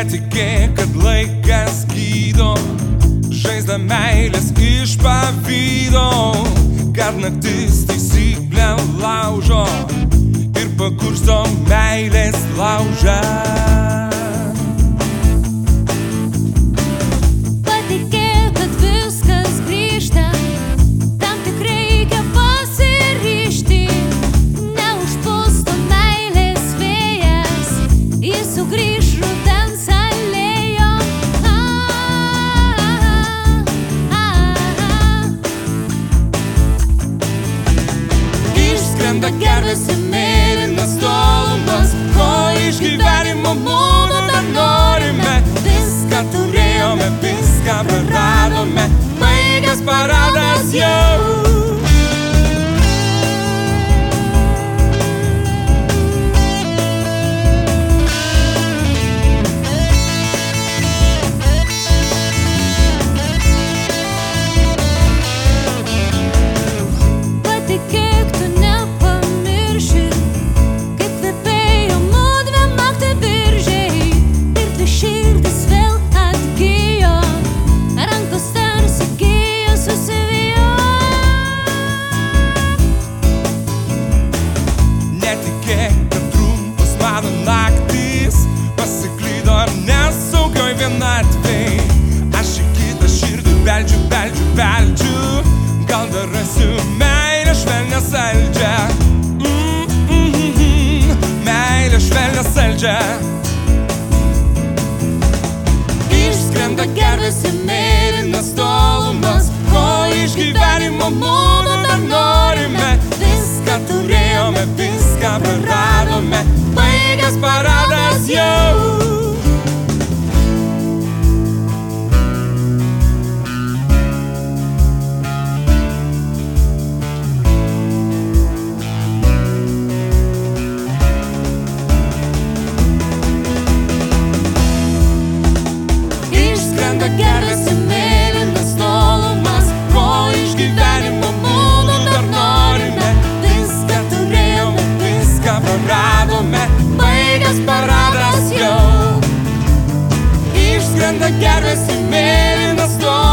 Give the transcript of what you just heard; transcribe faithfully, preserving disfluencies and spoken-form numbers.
Netikėk, kad laikas gydo, žaizdą meilės iš pavydo, kad naktis taisyklę laužo ir pakursto meilės laužą. Patikėk, kad viskas grįžta, tam tik reikia pasiryžti, neužpusto meilės vėjas, jis sugrįž rudens alėjom. Išskrenda gervės į mėlynas tolumas, ko iš gyvenimo mudu dar norime. Viską turėjome, viską praradome, baigęs paradas jau. Patikėk, tu nepamirši, kaip kvepėjo mudviem naktį viržiai, ir dvi širdis vėl atgijo, rankos tarsi gijo susivijo. Netikėk, kad trumpas mano naktis pasiklydo nesaugioj vienatvėj. Aš į kitą širdį beldžiu, beldžiu, beldžiu, gal dar rasiu meilę švelnią saldžią. mm, mm, mm, Meilę švelnią saldžią. Išskrenda gervės į mėlynas tolumas, ko iš gyvenimo mudu dar norime. Viską turėjome, viską praradome, baigęs paradas jau. Išskrenda gervės į mėlynas tolumas, ko iš gyvenimo mudu dar norime. Viską turėjome, viską praradome, baigęs paradas jau. Išskrenda gervės į mėlynas tolumas.